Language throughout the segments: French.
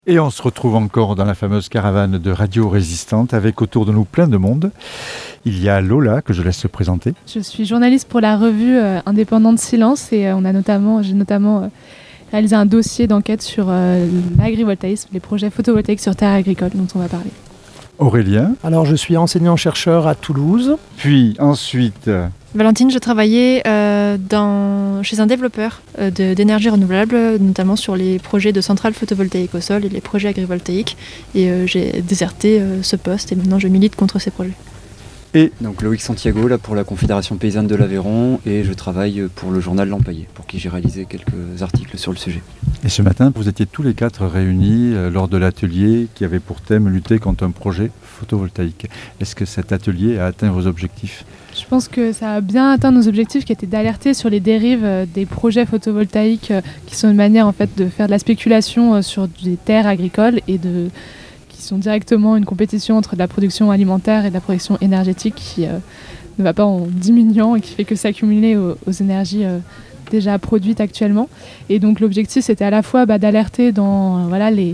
Et on se retrouve encore dans la fameuse caravane de Radio Résistante avec autour de nous plein de monde. Il y a Lola que je laisse se présenter. Je suis journaliste pour la revue indépendante Silence et j'ai notamment réalisé un dossier d'enquête sur l'agrivoltaïsme, les projets photovoltaïques sur terres agricoles dont on va parler. Aurélien. Alors je suis enseignant-chercheur à Toulouse. Puis ensuite... Valentine, je travaillais chez un développeur d'énergie renouvelable, notamment sur les projets de centrales photovoltaïques au sol et les projets agrivoltaïques. Et j'ai déserté ce poste et maintenant je milite contre ces projets. Et donc Loïc Santiago là pour la Confédération Paysanne de l'Aveyron et je travaille pour le journal L'Empaillé pour qui j'ai réalisé quelques articles sur le sujet. Et ce matin, vous étiez tous les quatre réunis lors de l'atelier qui avait pour thème lutter contre un projet photovoltaïque. Est-ce que cet atelier a atteint vos objectifs ? Je pense que ça a bien atteint nos objectifs qui étaient d'alerter sur les dérives des projets photovoltaïques qui sont une manière en fait de faire de la spéculation sur des terres agricoles et qui sont directement une compétition entre de la production alimentaire et de la production énergétique qui ne va pas en diminuant et qui fait que s'accumuler aux énergies déjà produites actuellement. Et donc l'objectif c'était à la fois d'alerter dans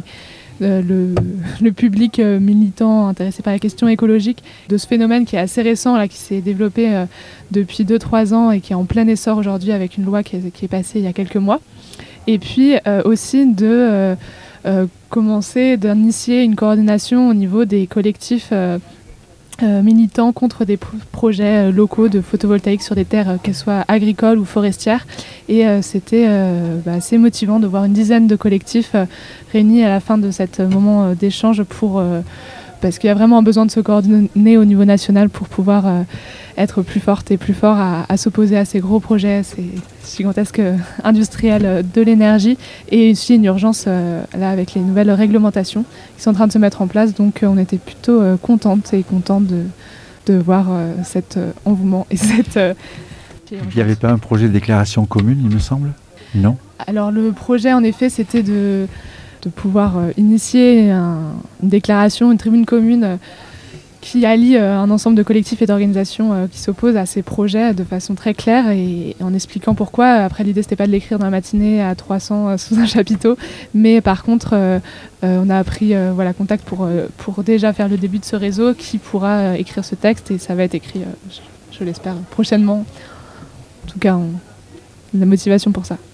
le public militant intéressé par la question écologique de ce phénomène qui est assez récent, là, qui s'est développé depuis 2-3 ans et qui est en plein essor aujourd'hui avec une loi qui est passée il y a quelques mois. Et puis aussi de commencer d'initier une coordination au niveau des collectifs militants contre des projets locaux de photovoltaïque sur des terres, qu'elles soient agricoles ou forestières. Et c'était assez motivant de voir une dizaine de collectifs réunis à la fin de cet moment d'échange parce qu'il y a vraiment besoin de se coordonner au niveau national pour pouvoir être plus forte et plus fort à s'opposer à ces gros projets, ces gigantesques industriels de l'énergie, et aussi une urgence là avec les nouvelles réglementations qui sont en train de se mettre en place. Donc on était plutôt contents de voir cet engouement et cette... Il n'y avait pas un projet de déclaration commune, il me semble ? Non ? Alors le projet en effet c'était de pouvoir initier une déclaration, une tribune commune qui allie un ensemble de collectifs et d'organisations qui s'opposent à ces projets de façon très claire et en expliquant pourquoi. Après, l'idée, c'était pas de l'écrire dans la matinée à 300 sous un chapiteau, mais par contre, on a pris contact pour déjà faire le début de ce réseau qui pourra écrire ce texte et ça va être écrit, je l'espère, prochainement. En tout cas, on a la motivation pour ça.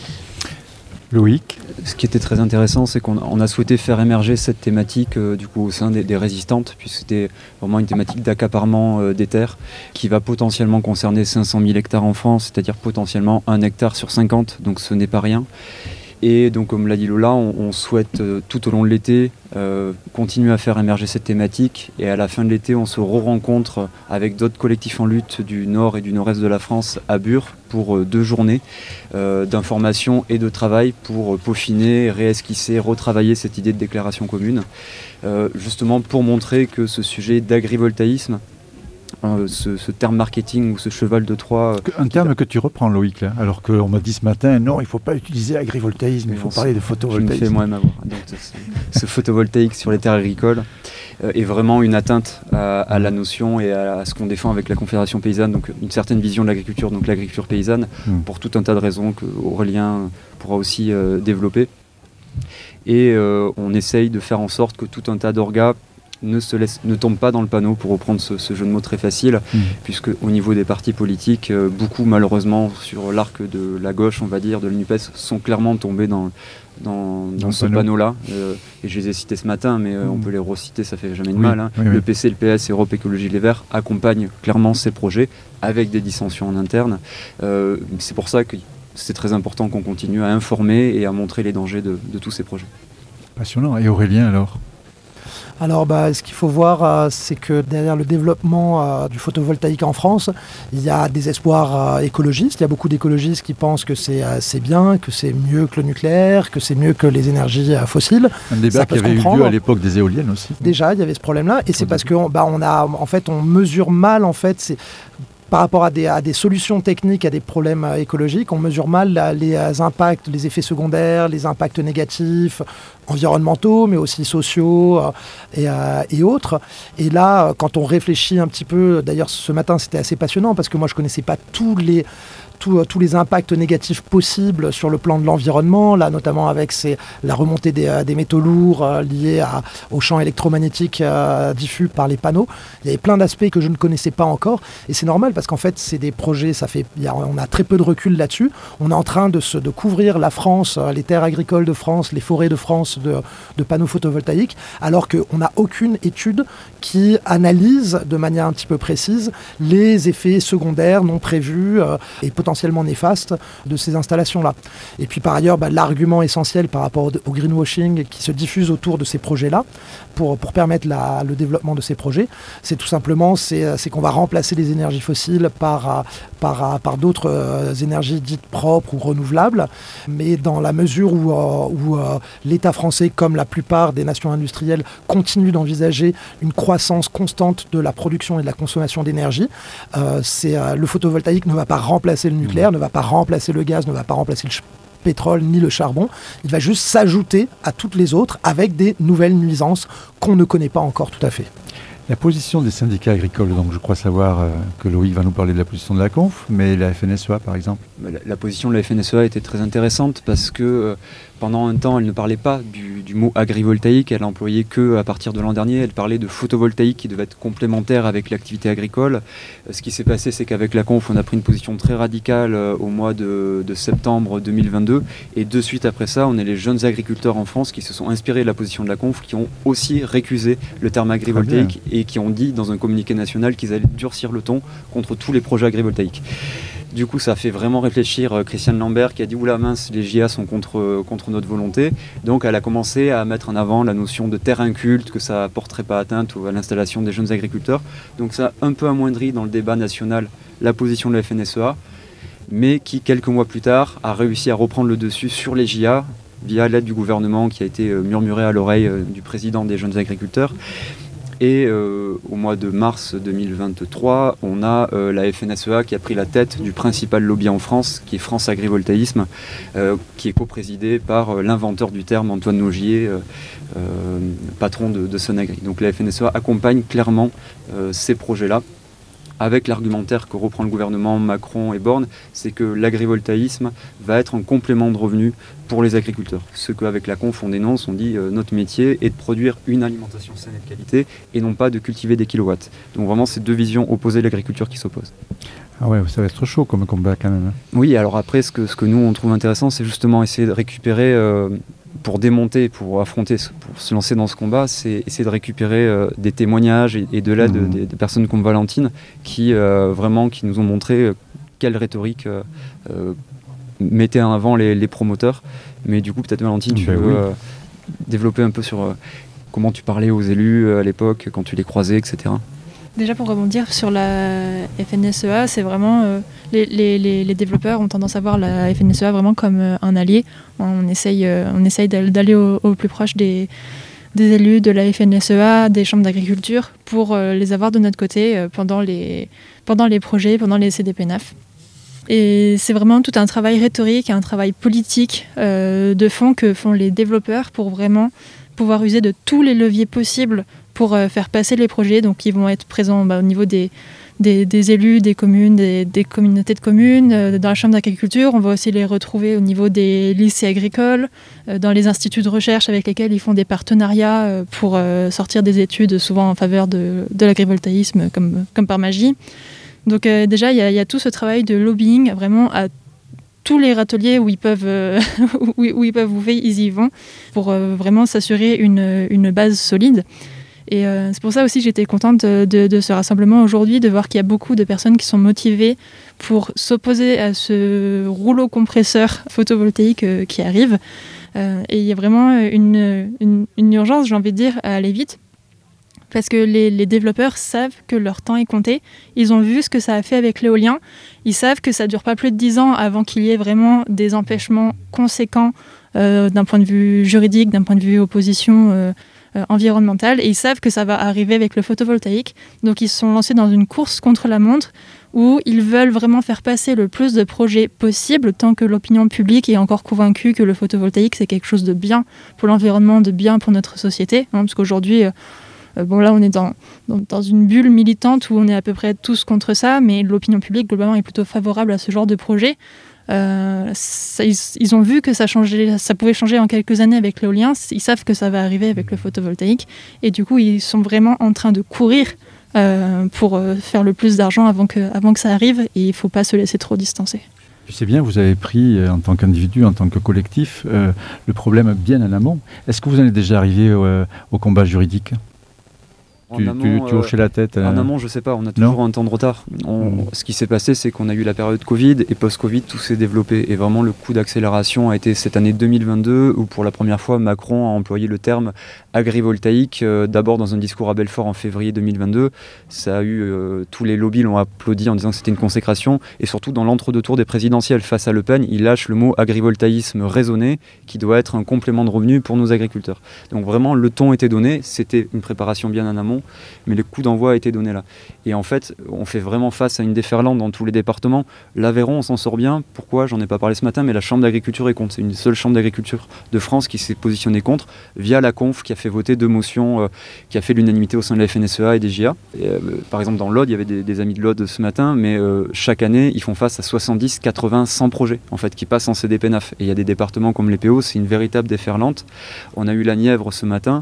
Loïc. Ce qui était très intéressant, c'est qu'on a souhaité faire émerger cette thématique au sein des résistantes, puisque c'était vraiment une thématique d'accaparement des terres qui va potentiellement concerner 500 000 hectares en France, c'est-à-dire potentiellement 1 hectare sur 50, donc ce n'est pas rien. Et donc comme l'a dit Lola, on souhaite tout au long de l'été continuer à faire émerger cette thématique et à la fin de l'été on se re-rencontre avec d'autres collectifs en lutte du nord et du nord-est de la France à Bure pour 2 journées d'information et de travail pour peaufiner, réesquisser, retravailler cette idée de déclaration commune justement pour montrer que ce sujet d'agrivoltaïsme, ce terme marketing ou ce cheval de Troie... Un terme que tu reprends, Loïc, là, alors qu'on m'a dit ce matin, non, il ne faut pas utiliser agrivoltaïsme, il faut parler de photovoltaïsme. Je me fais moi-même avoir. Donc, ce photovoltaïque sur les terres agricoles est vraiment une atteinte à la notion et à ce qu'on défend avec la Confédération Paysanne, donc une certaine vision de l'agriculture, donc l'agriculture paysanne, pour tout un tas de raisons que Aurélien pourra aussi développer. Et on essaye de faire en sorte que tout un tas d'orgas ne tombe pas dans le panneau, pour reprendre ce jeu de mots très facile, puisque au niveau des partis politiques, beaucoup malheureusement sur l'arc de la gauche, on va dire, de l'UNUPES, sont clairement tombés dans ce panneau-là. Et je les ai cités ce matin, mais on peut les reciter, ça fait jamais de mal. Hein. Le PC, le PS, Europe Écologie Les Verts accompagnent clairement ces projets avec des dissensions en interne. C'est pour ça que c'est très important qu'on continue à informer et à montrer les dangers de tous ces projets. Passionnant. Et Aurélien alors ? Alors ce qu'il faut voir, c'est que derrière le développement du photovoltaïque en France, il y a des espoirs écologistes. Il y a beaucoup d'écologistes qui pensent que c'est bien, que c'est mieux que le nucléaire, que c'est mieux que les énergies fossiles. Un débat qui avait eu lieu à l'époque des éoliennes aussi. Déjà, il y avait ce problème-là. Et c'est parce qu'on on mesure mal, en fait, par rapport à des solutions techniques, à des problèmes écologiques, on mesure mal les impacts, les effets secondaires, les impacts négatifs, environnementaux, mais aussi sociaux et autres. Et là, quand on réfléchit un petit peu, d'ailleurs ce matin c'était assez passionnant parce que moi je ne connaissais pas tous tous les impacts négatifs possibles sur le plan de l'environnement, là notamment avec la remontée des métaux lourds liés aux champs électromagnétiques diffus par les panneaux. Il y avait plein d'aspects que je ne connaissais pas encore, et c'est normal parce qu'en fait c'est des projets, on a très peu de recul là-dessus. On est en train de couvrir la France, les terres agricoles de France, les forêts de France de panneaux photovoltaïques, alors qu'on n'a aucune étude qui analyse de manière un petit peu précise les effets secondaires non prévus et potentiellement néfastes de ces installations-là. Et puis par ailleurs, l'argument essentiel par rapport au greenwashing qui se diffuse autour de ces projets-là, pour permettre le développement de ces projets, c'est tout simplement c'est qu'on va remplacer les énergies fossiles par d'autres énergies dites propres ou renouvelables, mais dans la mesure où l'État français, comme la plupart des nations industrielles, continue d'envisager une croissance constante de la production et de la consommation d'énergie, le photovoltaïque ne va pas remplacer le nucléaire, ne va pas remplacer le gaz, ne va pas remplacer le pétrole ni le charbon, il va juste s'ajouter à toutes les autres avec des nouvelles nuisances qu'on ne connaît pas encore tout à fait. La position des syndicats agricoles, donc je crois savoir que Loïc va nous parler de la position de la Conf, mais la FNSEA par exemple. La position de la FNSEA était très intéressante parce que pendant un temps elle ne parlait pas du mot agrivoltaïque, elle employait que à partir de l'an dernier, elle parlait de photovoltaïque qui devait être complémentaire avec l'activité agricole. Ce qui s'est passé, c'est qu'avec la Conf on a pris une position très radicale au mois de septembre 2022, et de suite après ça on est les jeunes agriculteurs en France qui se sont inspirés de la position de la Conf, qui ont aussi récusé le terme agrivoltaïque et qui ont dit dans un communiqué national qu'ils allaient durcir le ton contre tous les projets agrivoltaïques. Du coup, ça a fait vraiment réfléchir Christiane Lambert qui a dit « Oula mince, les JA sont contre notre volonté ». Donc elle a commencé à mettre en avant la notion de terre inculte, que ça ne porterait pas atteinte à l'installation des jeunes agriculteurs. Donc ça a un peu amoindri dans le débat national la position de la FNSEA, mais qui, quelques mois plus tard, a réussi à reprendre le dessus sur les JA via l'aide du gouvernement qui a été murmurée à l'oreille du président des jeunes agriculteurs. Et au mois de mars 2023, on a la FNSEA qui a pris la tête du principal lobby en France, qui est France Agrivoltaïsme, qui est coprésidé par l'inventeur du terme, Antoine Naugier, patron de Sonagri. Donc la FNSEA accompagne clairement ces projets-là, avec l'argumentaire que reprend le gouvernement Macron et Borne, c'est que l'agrivoltaïsme va être un complément de revenus pour les agriculteurs. Ce qu'avec la Conf on dénonce, on dit notre métier est de produire une alimentation saine et de qualité et non pas de cultiver des kilowatts. Donc vraiment c'est deux visions opposées de l'agriculture qui s'opposent. Ah ouais, ça va être chaud comme combat quand même. Oui, alors après ce que nous on trouve intéressant, c'est justement essayer de récupérer... pour démonter, pour affronter, pour se lancer dans ce combat, c'est essayer de récupérer des témoignages et de l'aide des personnes comme Valentine qui nous ont montré quelle rhétorique mettait en avant les promoteurs. Mais du coup, peut-être Valentine, tu veux développer un peu sur comment tu parlais aux élus à l'époque, quand tu les croisais, etc. Déjà pour rebondir sur la FNSEA, c'est vraiment les développeurs ont tendance à voir la FNSEA vraiment comme un allié. On essaye d'aller au plus proche des élus de la FNSEA, des chambres d'agriculture, pour les avoir de notre côté pendant les projets, pendant les CDPNAF. Et c'est vraiment tout un travail rhétorique, un travail politique de fond que font les développeurs pour vraiment pouvoir user de tous les leviers possibles pour faire passer les projets. Donc ils vont être présents au niveau des élus, des communes, des communautés de communes, dans la chambre d'agriculture. On va aussi les retrouver au niveau des lycées agricoles, dans les instituts de recherche avec lesquels ils font des partenariats pour sortir des études souvent en faveur de l'agrivoltaïsme comme par magie. Donc déjà il y a tout ce travail de lobbying vraiment à tous les râteliers où ils peuvent ouvrir, ils y vont pour vraiment s'assurer une base solide. Et c'est pour ça aussi que j'étais contente de ce rassemblement aujourd'hui, de voir qu'il y a beaucoup de personnes qui sont motivées pour s'opposer à ce rouleau compresseur photovoltaïque qui arrive. Et il y a vraiment une urgence, j'ai envie de dire, à aller vite. Parce que les développeurs savent que leur temps est compté. Ils ont vu ce que ça a fait avec l'éolien. Ils savent que ça ne dure pas plus de 10 ans avant qu'il y ait vraiment des empêchements conséquents d'un point de vue juridique, d'un point de vue opposition environnementale. Et ils savent que ça va arriver avec le photovoltaïque. Donc ils se sont lancés dans une course contre la montre où ils veulent vraiment faire passer le plus de projets possible tant que l'opinion publique est encore convaincue que le photovoltaïque c'est quelque chose de bien pour l'environnement, de bien pour notre société. Parce qu'aujourd'hui... Bon, là, on est dans une bulle militante où on est à peu près tous contre ça, mais l'opinion publique, globalement, est plutôt favorable à ce genre de projet. Ils ont vu que ça pouvait changer en quelques années avec l'éolien. Ils savent que ça va arriver avec le photovoltaïque. Et du coup, ils sont vraiment en train de courir pour faire le plus d'argent avant que ça arrive. Et il ne faut pas se laisser trop distancer. C'est bien, vous avez pris, en tant qu'individu, en tant que collectif, le problème bien en amont. Est-ce que vous en êtes déjà arrivé au combat juridique ? Tu hochais la tête. En amont, je sais pas, on a toujours un temps de retard. Ce qui s'est passé, c'est qu'on a eu la période Covid et post-Covid, tout s'est développé. Et vraiment, le coup d'accélération a été cette année 2022 où, pour la première fois, Macron a employé le terme agrivoltaïque. D'abord dans un discours à Belfort en février 2022. Ça a eu tous les lobbies l'ont applaudi en disant que c'était une consécration. Et surtout, dans l'entre-deux tours des présidentielles face à Le Pen, il lâche le mot agrivoltaïsme raisonné, qui doit être un complément de revenu pour nos agriculteurs. Donc vraiment, le ton était donné. C'était une préparation bien en amont. Mais le coup d'envoi a été donné là. Et en fait, on fait vraiment face à une déferlante dans tous les départements. L'Aveyron, on s'en sort bien. Pourquoi ? J'en ai pas parlé ce matin, mais la Chambre d'agriculture est contre. C'est une seule Chambre d'agriculture de France qui s'est positionnée contre, via la conf, qui a fait voter 2 motions, qui a fait l'unanimité au sein de la FNSEA et des JA. Et, par exemple, dans l'Aude, il y avait des amis de l'Aude ce matin, mais chaque année, ils font face à 70, 80, 100 projets en fait, qui passent en CDPNAF. Et il y a des départements comme les PO, c'est une véritable déferlante. On a eu la Nièvre ce matin,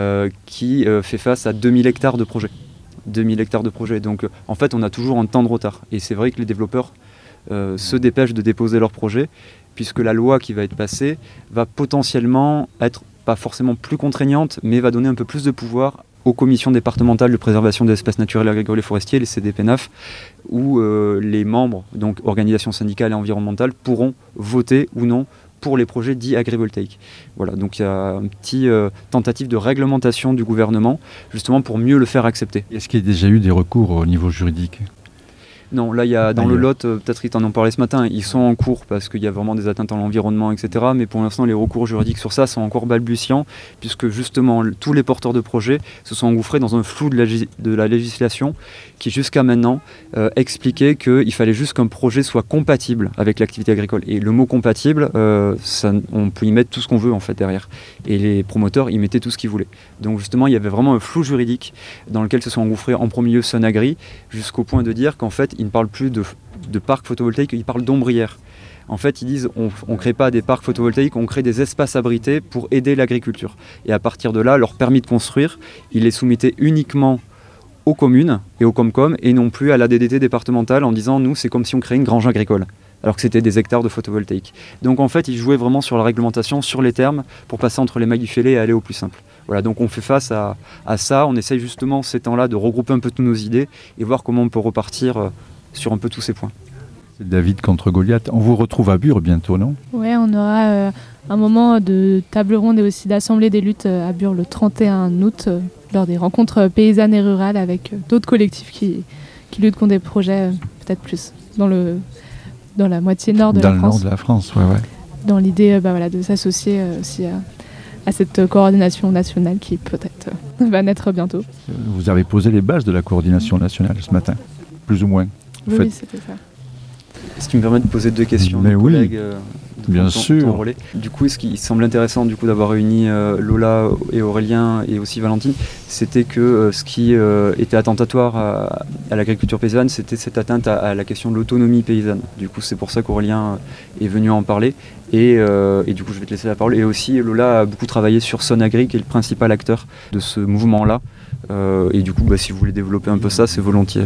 qui fait face à 2000 hectares de projets. 2000 hectares de projets. Donc en fait, on a toujours un temps de retard. Et c'est vrai que les développeurs se dépêchent de déposer leurs projets, puisque la loi qui va être passée va potentiellement être pas forcément plus contraignante, mais va donner un peu plus de pouvoir aux commissions départementales de préservation des espaces naturels, agricoles et forestiers, les CDPNAF, où les membres, donc organisations syndicales et environnementales, pourront voter ou non pour les projets dits agrivoltaïques. Voilà, donc il y a une petite tentative de réglementation du gouvernement, justement pour mieux le faire accepter. Est-ce qu'il y a déjà eu des recours au niveau juridique ? Non, là, il y a dans le Lot, peut-être ils t'en ont parlé ce matin, ils sont en cours parce qu'il y a vraiment des atteintes à l'environnement, etc. Mais pour l'instant, les recours juridiques sur ça sont encore balbutiants, puisque justement, tous les porteurs de projets se sont engouffrés dans un flou de la législation qui, jusqu'à maintenant, expliquait qu'il fallait juste qu'un projet soit compatible avec l'activité agricole. Et le mot compatible, on peut y mettre tout ce qu'on veut, en fait, derrière. Et les promoteurs y mettaient tout ce qu'ils voulaient. Donc justement, il y avait vraiment un flou juridique dans lequel se sont engouffrés en premier lieu Sonagri, jusqu'au point de dire qu'en fait, ils ne parlent plus de parcs photovoltaïques, ils parlent d'ombrières. En fait, ils disent on ne crée pas des parcs photovoltaïques, on crée des espaces abrités pour aider l'agriculture. Et à partir de là, leur permis de construire, ils les soumettaient uniquement aux communes et aux Comcom et non plus à la DDT départementale en disant nous, c'est comme si on créait une grange agricole, alors que c'était des hectares de photovoltaïque. Donc en fait, ils jouaient vraiment sur la réglementation, sur les termes, pour passer entre les mailles du filet et aller au plus simple. Voilà, donc on fait face à ça, on essaye justement ces temps-là de regrouper un peu toutes nos idées et voir comment on peut repartir sur un peu tous ces points. C'est David contre Goliath. On vous retrouve à Bure bientôt, non ? Ouais, on aura un moment de table ronde et aussi d'assemblée des luttes à Bure le 31 août, lors des rencontres paysannes et rurales avec d'autres collectifs qui luttent contre des projets peut-être plus dans la moitié nord de la France. Dans le nord de la France, ouais. Dans l'idée de s'associer aussi à cette coordination nationale qui peut-être va naître bientôt. Vous avez posé les bases de la coordination nationale ce matin, plus ou moins. Oui, c'était ça. Est-ce qu'il me permet de poser 2 questions Mais aux oui, collègues bien sûr. Du coup, ce qui semble intéressant d'avoir réuni Lola et Aurélien et aussi Valentine, c'était que ce qui était attentatoire à l'agriculture paysanne, c'était cette atteinte à la question de l'autonomie paysanne. Du coup, c'est pour ça qu'Aurélien est venu en parler. Et du coup, je vais te laisser la parole. Et aussi, Lola a beaucoup travaillé sur Sonagri, qui est le principal acteur de ce mouvement-là. Et du coup, si vous voulez développer un peu ça, c'est volontiers.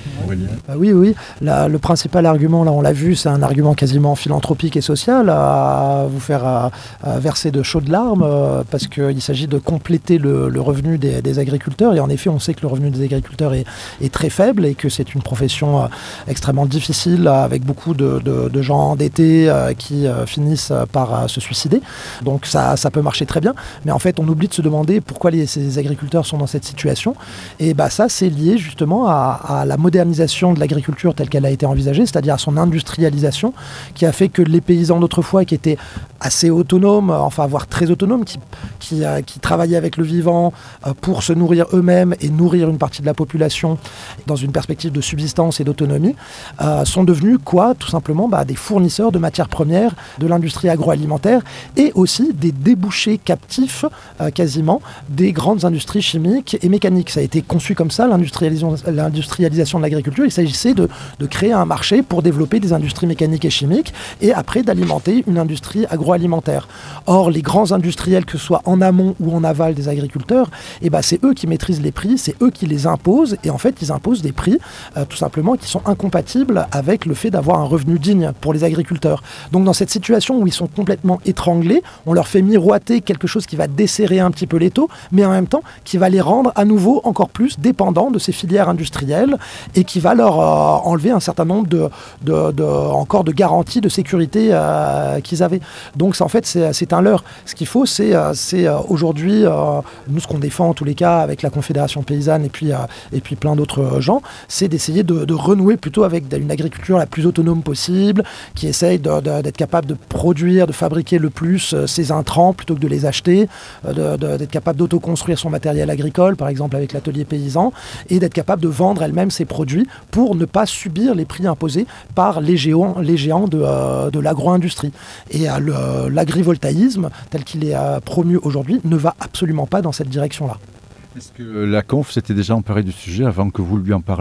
Oui. Le principal argument, là, on l'a vu, c'est un argument quasiment philanthropique et social, à vous faire verser de chaudes larmes, parce qu'il s'agit de compléter le revenu des agriculteurs. Et en effet, on sait que le revenu des agriculteurs est très faible et que c'est une profession extrêmement difficile, avec beaucoup de gens endettés qui finissent par se suicider. Donc ça peut marcher très bien. Mais en fait, on oublie de se demander pourquoi ces agriculteurs sont dans cette situation. Et ça, c'est lié justement à la modernisation mécanisation de l'agriculture telle qu'elle a été envisagée, c'est-à-dire à son industrialisation, qui a fait que les paysans d'autrefois qui étaient assez autonomes, enfin voire très autonomes, qui travaillaient avec le vivant pour se nourrir eux-mêmes et nourrir une partie de la population dans une perspective de subsistance et d'autonomie, sont devenus quoi ? Tout simplement des fournisseurs de matières premières de l'industrie agroalimentaire et aussi des débouchés captifs quasiment des grandes industries chimiques et mécaniques. Ça a été conçu comme ça, l'industrialisation de l'agriculture. Il s'agissait de créer un marché pour développer des industries mécaniques et chimiques et après d'alimenter une industrie agroalimentaire. Or, les grands industriels, que ce soit en amont ou en aval des agriculteurs, c'est eux qui maîtrisent les prix, c'est eux qui les imposent et en fait, ils imposent des prix tout simplement qui sont incompatibles avec le fait d'avoir un revenu digne pour les agriculteurs. Donc, dans cette situation où ils sont complètement étranglés, on leur fait miroiter quelque chose qui va desserrer un petit peu l'étau, mais en même temps qui va les rendre à nouveau encore plus dépendants de ces filières industrielles et qui va leur enlever un certain nombre encore de garanties de sécurité qu'ils avaient. Donc en fait c'est un leurre. Ce qu'il faut c'est aujourd'hui, nous ce qu'on défend en tous les cas avec la Confédération paysanne et puis plein d'autres gens, c'est d'essayer de renouer plutôt avec une agriculture la plus autonome possible, qui essaye d'être capable de produire, de fabriquer le plus ses intrants plutôt que de les acheter, d'être capable d'autoconstruire son matériel agricole, par exemple avec l'atelier paysan, et d'être capable de vendre elle-même ses produits pour ne pas subir les prix imposés par les géants de l'agro-industrie. Et l'agrivoltaïsme, tel qu'il est promu aujourd'hui, ne va absolument pas dans cette direction-là. Est-ce que la conf s'était déjà emparée du sujet avant que vous lui en parliez ?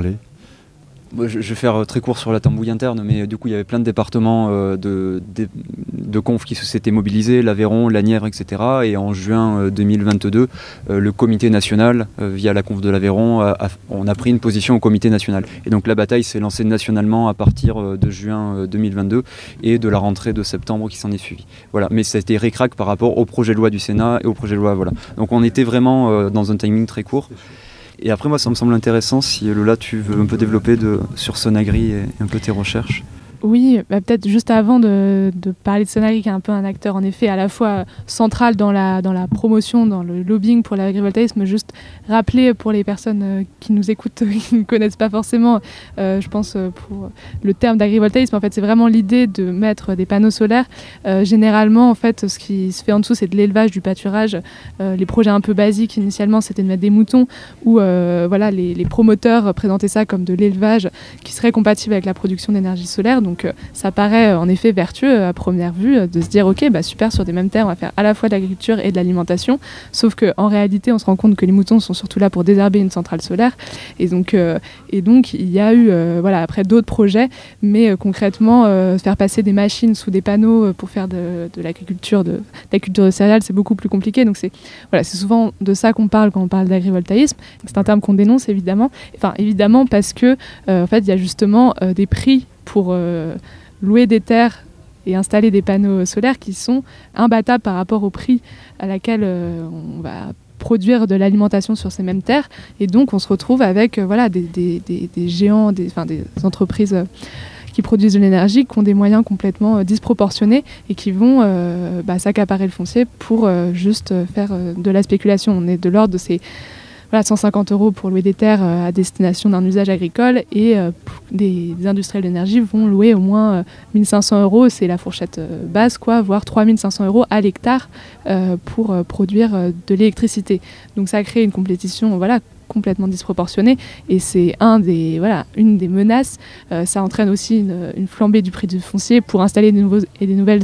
Je vais faire très court sur la tambouille interne, mais du coup il y avait plein de départements de conf qui s'étaient mobilisés, l'Aveyron, l'Asnières, etc. Et en juin 2022, le comité national, via la conf de l'Aveyron, on a pris une position au comité national. Et donc la bataille s'est lancée nationalement à partir de juin 2022 et de la rentrée de septembre qui s'en est suivie. Voilà. Mais ça a été ric-rac par rapport au projet de loi du Sénat et au projet de loi. Voilà. Donc on était vraiment dans un timing très court. Et après, moi, ça me semble intéressant, si Lola, tu veux un peu développer sur Sonagri et un peu tes recherches. Oui, peut-être juste avant de parler de Sonagri, qui est un peu un acteur en effet à la fois central dans la promotion, dans le lobbying pour l'agrivoltaïsme, juste rappeler pour les personnes qui nous écoutent, qui ne connaissent pas forcément, je pense pour le terme d'agrivoltaïsme, en fait c'est vraiment l'idée de mettre des panneaux solaires. Généralement, en fait, ce qui se fait en dessous, c'est de l'élevage, du pâturage. Les projets un peu basiques initialement, c'était de mettre des moutons, où les promoteurs présentaient ça comme de l'élevage qui serait compatible avec la production d'énergie solaire. Donc ça paraît en effet vertueux à première vue de se dire ok, super, sur des mêmes terres on va faire à la fois de l'agriculture et de l'alimentation, sauf qu'en réalité on se rend compte que les moutons sont surtout là pour désherber une centrale solaire et donc il y a eu après d'autres projets, mais concrètement faire passer des machines sous des panneaux pour faire de l'agriculture, de la culture de céréales, c'est beaucoup plus compliqué. Donc c'est souvent de ça qu'on parle quand on parle d'agrivoltaïsme. C'est un terme qu'on dénonce évidemment parce que en fait il y a justement des prix pour louer des terres et installer des panneaux solaires qui sont imbattables par rapport au prix à laquelle on va produire de l'alimentation sur ces mêmes terres. Et donc on se retrouve avec des géants, des entreprises qui produisent de l'énergie, qui ont des moyens complètement disproportionnés et qui vont s'accaparer le foncier pour juste faire de la spéculation. On est de l'ordre de ces 150 € pour louer des terres à destination d'un usage agricole et des industriels d'énergie vont louer au moins 1500 €, c'est la fourchette basse, voire 3500 € à l'hectare pour produire de l'électricité. Donc ça crée une compétition complètement disproportionnée et c'est une des menaces. Ça entraîne aussi une flambée du prix du foncier pour installer des nouvelles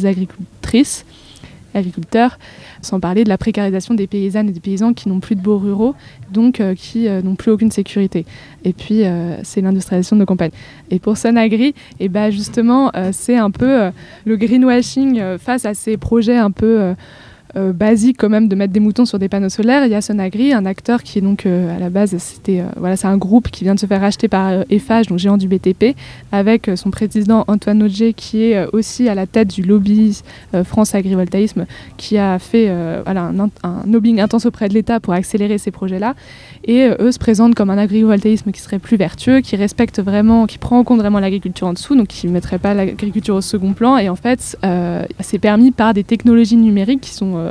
agriculteurs, sans parler de la précarisation des paysannes et des paysans qui n'ont plus de baux ruraux, donc qui n'ont plus aucune sécurité. Et puis, c'est l'industrialisation de nos campagnes. Et pour Sonagri, justement, c'est un peu le greenwashing face à ces projets un peu basique quand même de mettre des moutons sur des panneaux solaires. Il y a Sonagri, un acteur qui est donc à la base c'est un groupe qui vient de se faire racheter par Eiffage, donc géant du BTP, avec son président Antoine Auger qui est aussi à la tête du lobby France Agrivoltaïsme, qui a fait un lobbying intense auprès de l'État pour accélérer ces projets-là. Et eux se présentent comme un agrivoltaïsme qui serait plus vertueux, qui respecte vraiment, qui prend en compte vraiment l'agriculture en dessous, donc qui ne mettrait pas l'agriculture au second plan. Et en fait, c'est permis par des technologies numériques qui sont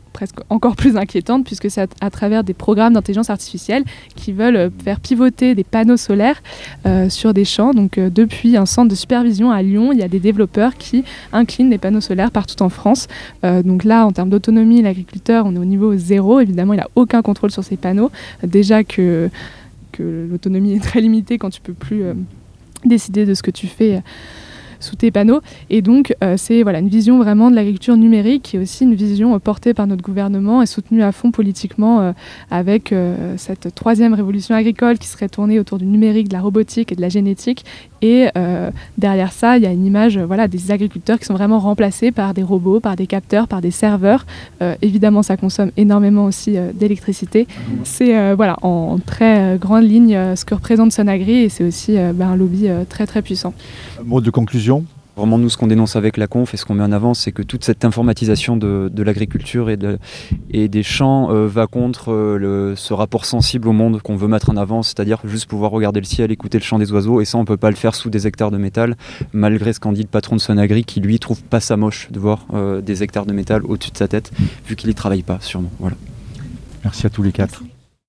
presque encore plus inquiétante, puisque c'est à travers des programmes d'intelligence artificielle qui veulent faire pivoter des panneaux solaires sur des champs. Donc depuis un centre de supervision à Lyon, il y a des développeurs qui inclinent des panneaux solaires partout en France. Donc là, en termes d'autonomie, l'agriculteur, on est au niveau 0. Évidemment, il n'a aucun contrôle sur ces panneaux. Déjà que l'autonomie est très limitée quand tu ne peux plus décider de ce que tu fais sous tes panneaux. Et donc, c'est une vision vraiment de l'agriculture numérique, qui est aussi une vision portée par notre gouvernement et soutenue à fond politiquement avec cette 3e révolution agricole qui serait tournée autour du numérique, de la robotique et de la génétique. Et derrière ça, il y a une image des agriculteurs qui sont vraiment remplacés par des robots, par des capteurs, par des serveurs. Évidemment, ça consomme énormément aussi d'électricité. C'est en très grande ligne ce que représente Sonagri, et c'est aussi un lobby très très puissant. Mot de conclusion. Vraiment, nous, ce qu'on dénonce avec la conf et ce qu'on met en avant, c'est que toute cette informatisation de l'agriculture et des champs va contre ce rapport sensible au monde qu'on veut mettre en avant, c'est-à-dire juste pouvoir regarder le ciel, écouter le chant des oiseaux, et ça, on ne peut pas le faire sous des hectares de métal, malgré ce qu'en dit le patron de Sonagri, qui lui trouve pas ça moche de voir des hectares de métal au-dessus de sa tête, vu qu'il y travaille pas, sûrement. Voilà. Merci à tous les 4. Merci.